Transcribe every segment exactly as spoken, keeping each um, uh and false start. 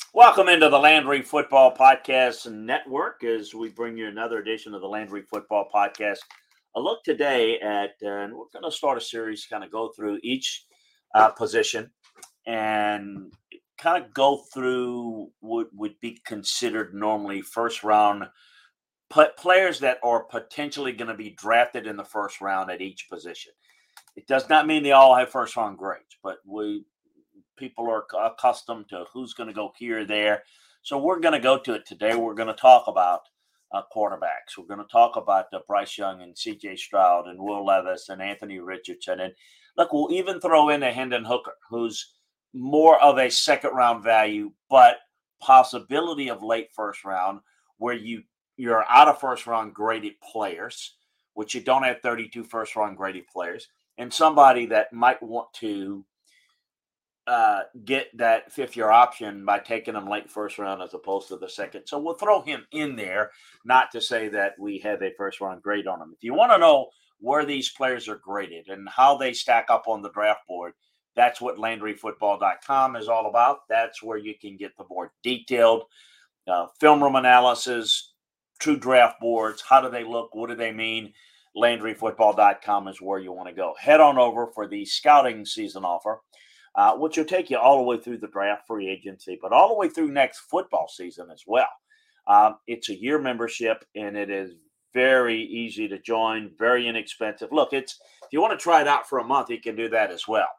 Welcome into the Landry Football Podcast Network as we bring you another edition of the Landry Football Podcast. A look today at, uh, and we're going to start a series, kind of go through each uh, position and kind of go through what would be considered normally first round p- players that are potentially going to be drafted in the first round at each position. It does not mean they all have first round grades, but we people are accustomed to who's going to go here or there. So we're going to go to it today. We're going to talk about uh, quarterbacks. We're going to talk about uh, Bryce Young and C J Stroud and Will Levis and Anthony Richardson. And look, we'll even throw in a Hendon Hooker, who's more of a second round value, but possibility of late first round where you you're out of first round graded players, which you don't have thirty-two first round graded players, and somebody that might want to uh, get that fifth year option by taking him late first round as opposed to the second. So we'll throw him in there, not to say that we have a first round grade on him. If you want to know where these players are graded and how they stack up on the draft board, that's what Landry Football dot com is all about. That's where you can get the more detailed uh, film room analysis, true draft boards. How do they look? What do they mean? Landry Football dot com is where you want to go. Head on over for the scouting season offer, uh, which will take you all the way through the draft, free agency, but all the way through next football season as well. Um, it's a year membership, and it is very easy to join, very inexpensive. Look, it's if you want to try it out for a month, you can do that as well.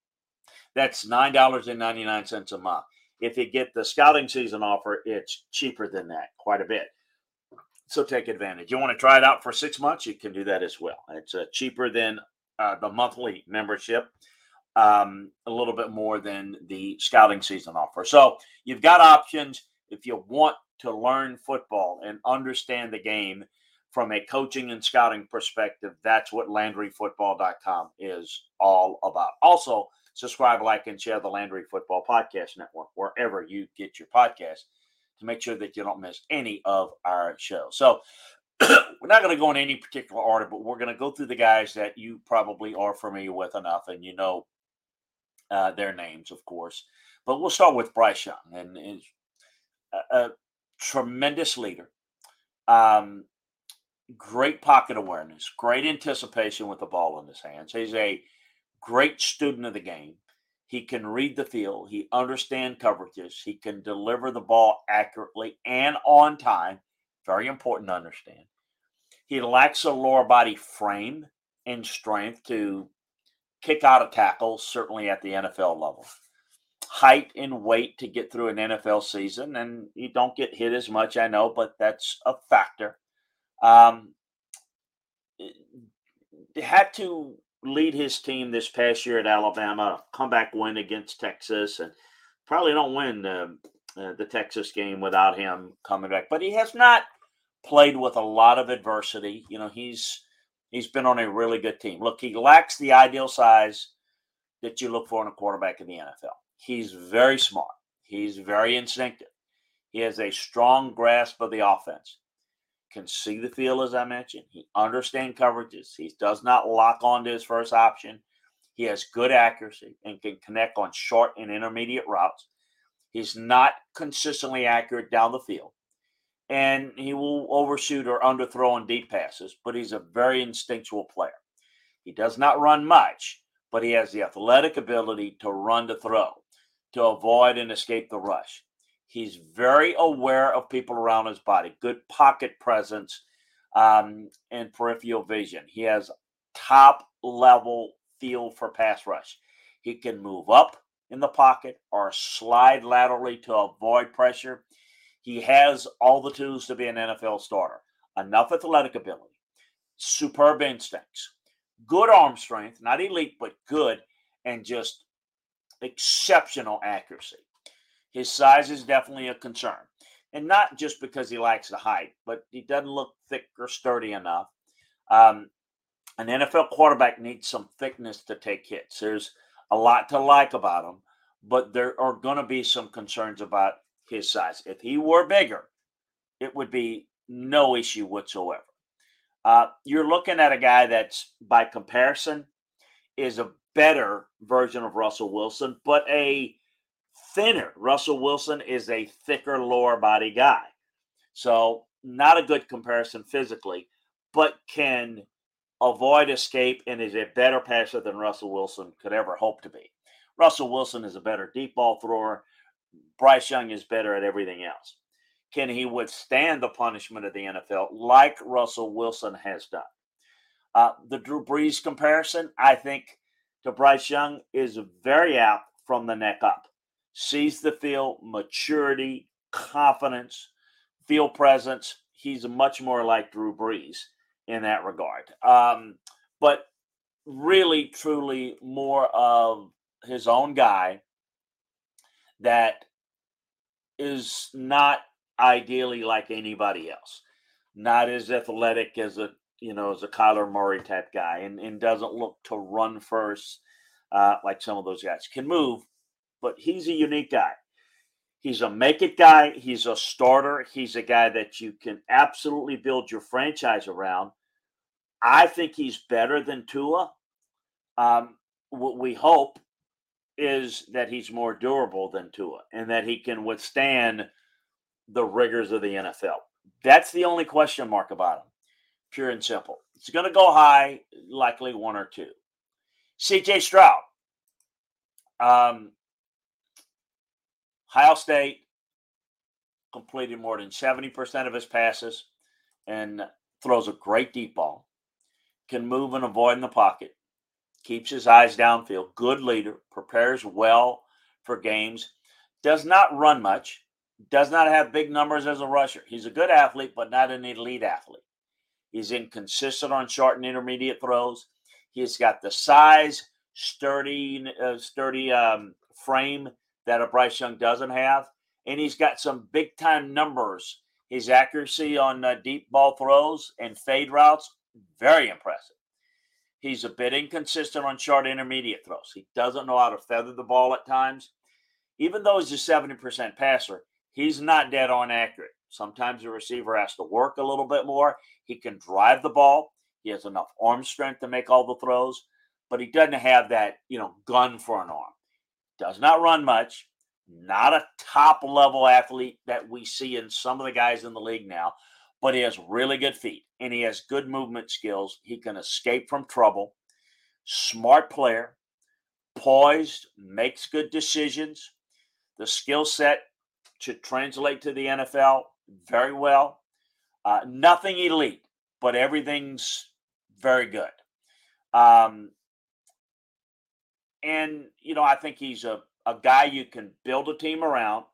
That's nine dollars and ninety-nine cents a month. If you get the scouting season offer, it's cheaper than that, quite a bit. So take advantage. You want to try it out for six months? You can do that as well. It's uh, cheaper than uh, the monthly membership, um, a little bit more than the scouting season offer. So you've got options if you want to learn football and understand the game from a coaching and scouting perspective. That's what Landry Football dot com is all about. Also, subscribe, like, and share the Landry Football Podcast Network wherever you get your podcasts to make sure that you don't miss any of our shows. So we're not going to go in any particular order, but we're going to go through the guys that you probably are familiar with enough, and you know uh, their names, of course. But we'll start with Bryce Young, and is a, a tremendous leader, um, great pocket awareness, great anticipation with the ball in his hands. He's a great student of the game. He can read the field. He understands coverages. He can deliver the ball accurately and on time. Very important to understand. He lacks a lower body frame and strength to kick out of tackles, certainly at the N F L level. Height and weight to get through an N F L season, and you don't get hit as much, I know, but that's a factor. Um, had to lead his team this past year at Alabama, comeback win against Texas, and probably don't win uh, uh, the Texas game without him coming back. But he has not played with a lot of adversity. You know, he's he's been on a really good team. Look, he lacks the ideal size that you look for in a quarterback in the N F L. He's very smart. He's very instinctive. He has a strong grasp of the offense. Can see the field, as I mentioned. He understands coverages. He does not lock on to his first option. He has good accuracy and can connect on short and intermediate routes. He's not consistently accurate down the field. And he will overshoot or underthrow on deep passes, but he's a very instinctual player. He does not run much, but he has the athletic ability to run to throw, to avoid and escape the rush. He's very aware of people around his body, good pocket presence, um, and peripheral vision. He has top level feel for pass rush. He can move up in the pocket or slide laterally to avoid pressure. He has all the tools to be an N F L starter. Enough athletic ability, superb instincts, good arm strength, not elite, but good, and just exceptional accuracy. His size is definitely a concern. And not just because he lacks the height, but he doesn't look thick or sturdy enough. Um, an N F L quarterback needs some thickness to take hits. There's a lot to like about him, but there are going to be some concerns about his size. If he were bigger, it would be no issue whatsoever. Uh, you're looking at a guy that's, by comparison, is a better version of Russell Wilson, but a thinner. Russell Wilson is a thicker lower body guy. So not a good comparison physically, but can avoid escape and is a better passer than Russell Wilson could ever hope to be. Russell Wilson is a better deep ball thrower. Bryce Young is better at everything else. Can he withstand the punishment of the N F L like Russell Wilson has done? Uh, the Drew Brees comparison, I think, to Bryce Young is very apt from the neck up. Sees the field, maturity, confidence, field presence. He's much more like Drew Brees in that regard. Um, but really, truly more of his own guy that is not ideally like anybody else. Not as athletic as a, you know, as a Kyler Murray type guy, and, and doesn't look to run first uh, like some of those guys. Can move, but he's a unique guy. He's a make it guy. He's a starter. He's a guy that you can absolutely build your franchise around. I think he's better than Tua. Um, what we hope is that he's more durable than Tua and that he can withstand the rigors of the N F L. That's the only question mark about him. Pure and simple. It's going to go high, likely one or two. C J Stroud. Um, Ohio State completed more than seventy percent of his passes and throws a great deep ball. Can move and avoid in the pocket. Keeps his eyes downfield. Good leader. Prepares well for games. Does not run much. Does not have big numbers as a rusher. He's a good athlete, but not an elite athlete. He's inconsistent on short and intermediate throws. He's got the size, sturdy, uh, sturdy um, frame that a Bryce Young doesn't have. And he's got some big-time numbers. His accuracy on uh, deep ball throws and fade routes, very impressive. He's a bit inconsistent on short intermediate throws. He doesn't know how to feather the ball at times. Even though he's a seventy percent passer, he's not dead on accurate. Sometimes the receiver has to work a little bit more. He can drive the ball. He has enough arm strength to make all the throws, but he doesn't have that, you know, gun for an arm. Does not run much. Not a top-level athlete that we see in some of the guys in the league now, but he has really good feet, and he has good movement skills. He can escape from trouble. Smart player. Poised. Makes good decisions. The skill set should translate to the N F L very well. Uh, nothing elite, but everything's very good. Um, and, you know, I think he's a, a guy you can build a team around.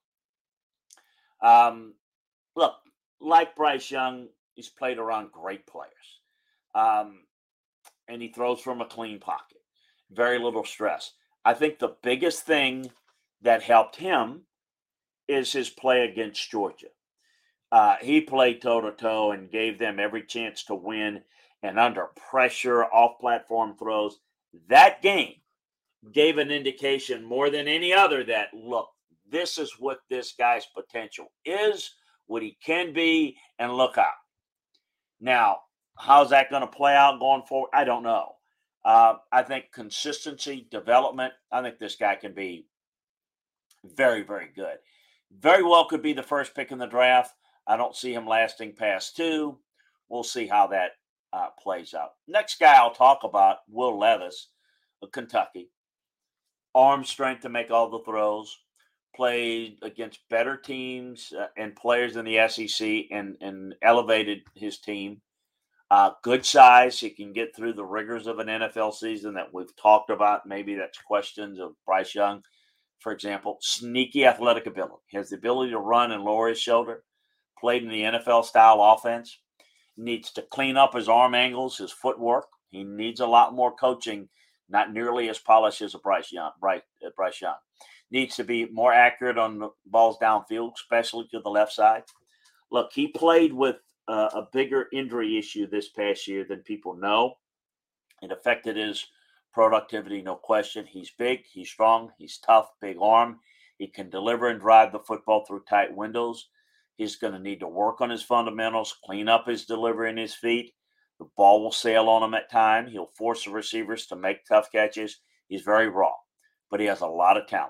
Um, look, like Bryce Young, he's played around great players. Um, and he throws from a clean pocket. Very little stress. I think the biggest thing that helped him is his play against Georgia. Uh, he played toe-to-toe and gave them every chance to win. And under pressure, off-platform throws, that game gave an indication more than any other that, look, this is what this guy's potential is, what he can be, and look out. Now, how's that going to play out going forward? I don't know. Uh, I think consistency, development, I think this guy can be very, very good. Very well could be the first pick in the draft. I don't see him lasting past two. We'll see how that uh, plays out. Next guy I'll talk about, Will Levis of Kentucky. Arm strength to make all the throws. Played against better teams uh, and players in the S E C and, and elevated his team. Uh, good size. He can get through the rigors of an N F L season that we've talked about. Maybe that's questions of Bryce Young, for example. Sneaky athletic ability. He has the ability to run and lower his shoulder. Played in the N F L-style offense. Needs to clean up his arm angles, his footwork. He needs a lot more coaching, not nearly as polished as a Bryce Young. Bryce, uh, Bryce Young. Needs to be more accurate on the balls downfield, especially to the left side. Look, he played with uh, a bigger injury issue this past year than people know. It affected his productivity, no question. He's big, he's strong, he's tough, big arm. He can deliver and drive the football through tight windows. He's going to need to work on his fundamentals, clean up his delivery and his feet. The ball will sail on him at times. He'll force the receivers to make tough catches. He's very raw, but he has a lot of talent.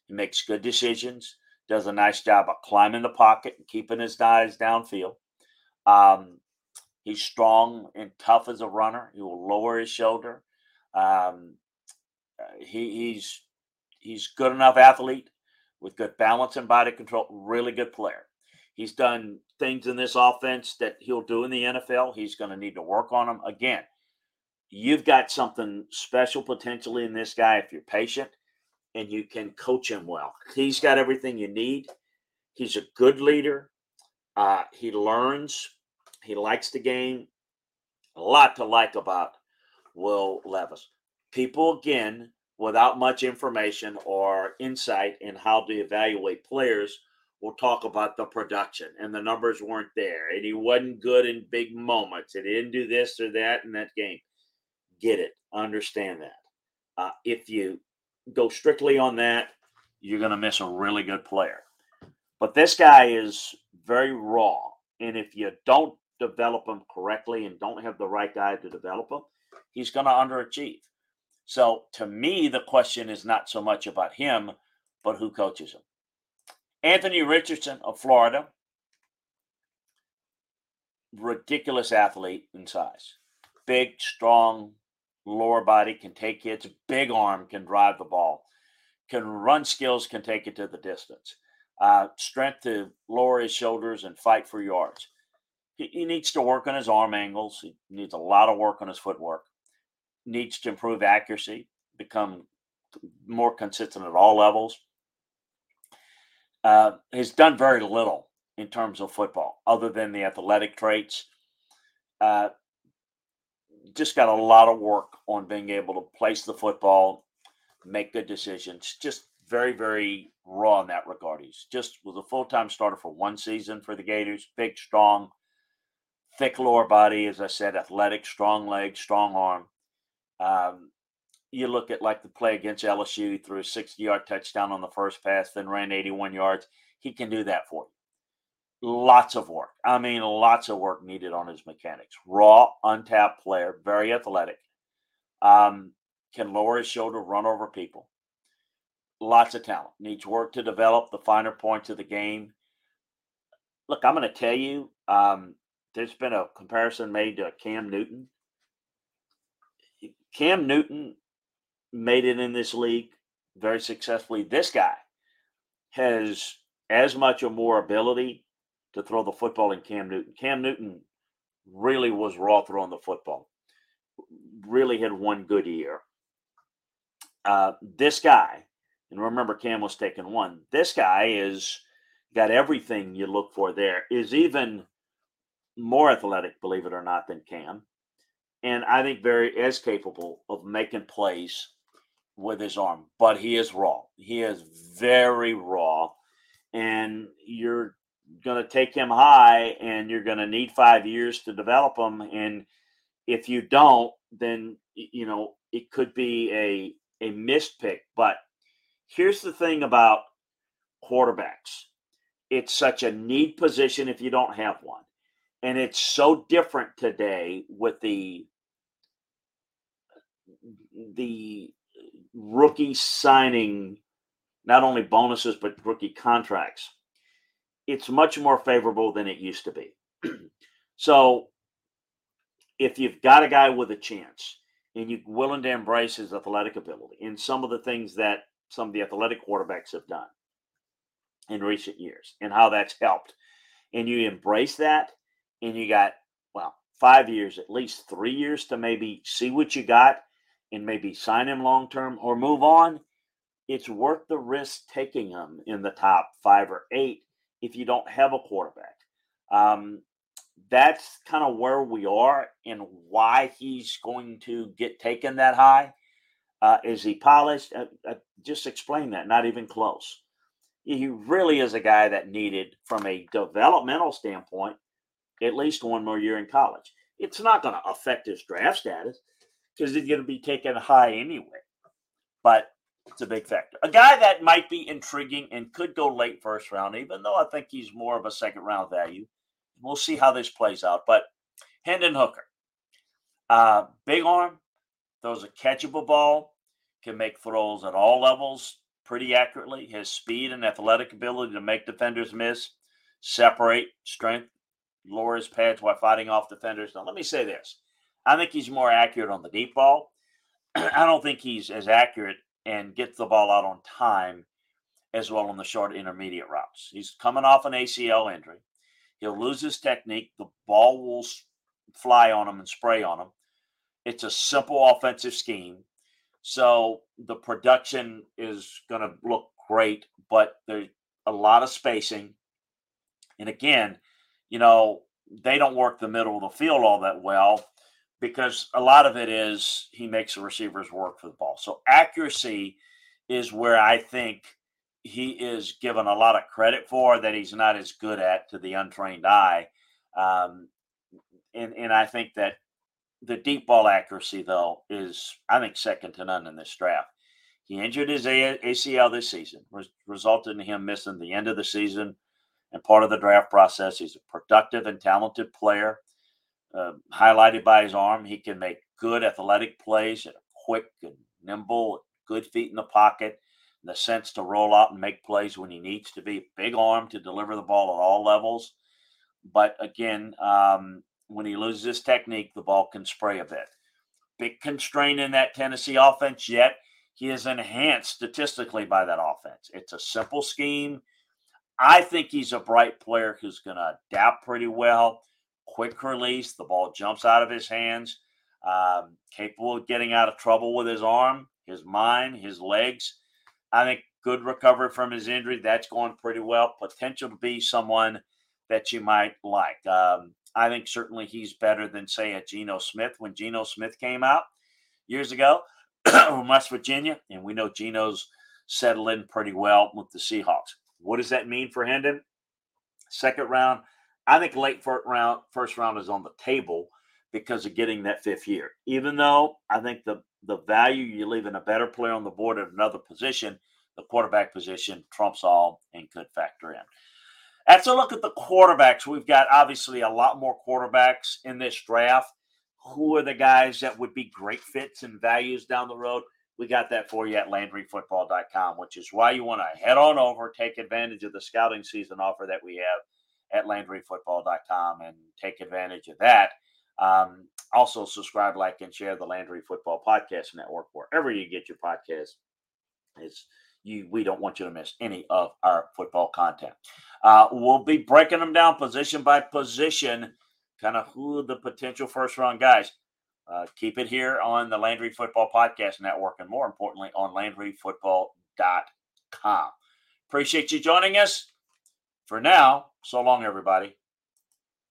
He makes good decisions, does a nice job of climbing the pocket and keeping his guys downfield. Um, he's strong and tough as a runner. He will lower his shoulder. Um, uh, he, he's he's good enough athlete with good balance and body control. Really good player. He's done things in this offense that he'll do in the N F L. He's going to need to work on them. Again, you've got something special potentially in this guy if you're patient and you can coach him well. He's got everything you need. He's a good leader. Uh, he learns. He likes the game. A lot to like about Will Levis. People, again, without much information or insight in how to evaluate players, will talk about the production and the numbers weren't there and he wasn't good in big moments and he didn't do this or that in that game. Get it. Understand that. Uh, if you go strictly on that, you're going to miss a really good player. But this guy is very raw. And if you don't develop him correctly and don't have the right guy to develop him, he's going to underachieve. So to me, the question is not so much about him, but who coaches him. Anthony Richardson of Florida, ridiculous athlete in size. Big, strong, lower body, can take hits, big arm, can drive the ball, can run skills, can take it to the distance. Uh, strength to lower his shoulders and fight for yards. He, he needs to work on his arm angles. He needs a lot of work on his footwork. Needs to improve accuracy, become more consistent at all levels. Uh, has done very little in terms of football other than the athletic traits. Uh, just got a lot of work on being able to place the football, make good decisions. Just very, very raw in that regard. He's just was a full-time starter for one season for the Gators. Big, strong, thick lower body, as I said, athletic, strong legs, strong arm. Um, you look at like the play against L S U, he threw a sixty-yard touchdown on the first pass, then ran eighty-one yards. He can do that for you. Lots of work. I mean, lots of work needed on his mechanics. Raw, untapped player, very athletic. Um, can lower his shoulder, run over people. Lots of talent. Needs work to develop the finer points of the game. Look, I'm going to tell you, um, there's been a comparison made to Cam Newton. Cam Newton made it in this league very successfully. This guy has as much or more ability to throw the football than Cam Newton. Cam Newton really was raw throwing the football. Really had one good year. Uh, this guy, and remember Cam was taking one, this guy is got everything you look for there, is even more athletic, believe it or not, than Cam. And I think very as capable of making plays with his arm, but he is raw. He is very raw, and you're going to take him high, and you're going to need five years to develop him. And if you don't, then you know it could be a a missed pick. But here's the thing about quarterbacks: it's such a neat position if you don't have one, and it's so different today with the the rookie signing, not only bonuses, but rookie contracts. It's much more favorable than it used to be. So if you've got a guy with a chance and you're willing to embrace his athletic ability and some of the things that some of the athletic quarterbacks have done in recent years and how that's helped, and you embrace that, and you got, well, five years, at least three years to maybe see what you got and maybe sign him long-term or move on, it's worth the risk taking him in the top five or eight if you don't have a quarterback. Um, that's kind of where we are and why he's going to get taken that high. Uh, is he polished? Uh, uh, just explain that. Not even close. He really is a guy that needed, from a developmental standpoint, at least one more year in college. It's not going to affect his draft status because he's going to be taken high anyway. But it's a big factor. A guy that might be intriguing and could go late first round, even though I think he's more of a second round value. We'll see how this plays out. But Hendon Hooker, uh, big arm, throws a catchable ball, can make throws at all levels, pretty accurately. His speed and athletic ability to make defenders miss, separate, strength, lower his pads while fighting off defenders. Now, let me say this. I think he's more accurate on the deep ball. I don't think he's as accurate and gets the ball out on time as well on the short intermediate routes. He's coming off an A C L injury. He'll lose his technique. The ball will fly on him and spray on him. It's a simple offensive scheme. So the production is going to look great, but there's a lot of spacing. And again, you know, they don't work the middle of the field all that well because a lot of it is he makes the receivers work for the ball. So accuracy is where I think he is given a lot of credit for that he's not as good at to the untrained eye. Um, and, and I think that the deep ball accuracy, though, is, I think, second to none in this draft. He injured his A C L this season, which resulted in him missing the end of the season and part of the draft process. He's a productive and talented player, uh, highlighted by his arm. He can make good athletic plays, quick and nimble, good feet in the pocket, the sense to roll out and make plays when he needs to be. Big arm to deliver the ball at all levels. But again, um, when he loses his technique, the ball can spray a bit. Big constraint in that Tennessee offense, yet he is enhanced statistically by that offense. It's a simple scheme. I think he's a bright player who's going to adapt pretty well. Quick release, the ball jumps out of his hands, um, capable of getting out of trouble with his arm, his mind, his legs. I think good recovery from his injury. That's going pretty well. Potential to be someone that you might like. Um, I think certainly he's better than, say, a Geno Smith when Geno Smith came out years ago from West Virginia. And we know Geno's settled in pretty well with the Seahawks. What does that mean for Hendon? Second round, I think late first round, first round is on the table because of getting that fifth year. Even though I think the, the value you're leaving a better player on the board at another position, the quarterback position trumps all and could factor in. That's a look at the quarterbacks. We've got obviously a lot more quarterbacks in this draft. Who are the guys that would be great fits and values down the road? We got that for you at Landry Football dot com, which is why you want to head on over, take advantage of the scouting season offer that we have at Landry Football dot com and take advantage of that. Um, also, subscribe, like, and share the Landry Football Podcast Network wherever you get your podcasts. It's You, we don't want you to miss any of our football content. Uh, we'll be breaking them down position by position, kind of who the potential first-round guys. Uh, keep it here on the Landry Football Podcast Network and, more importantly, on Landry Football dot com. Appreciate you joining us. For now, so long, everybody.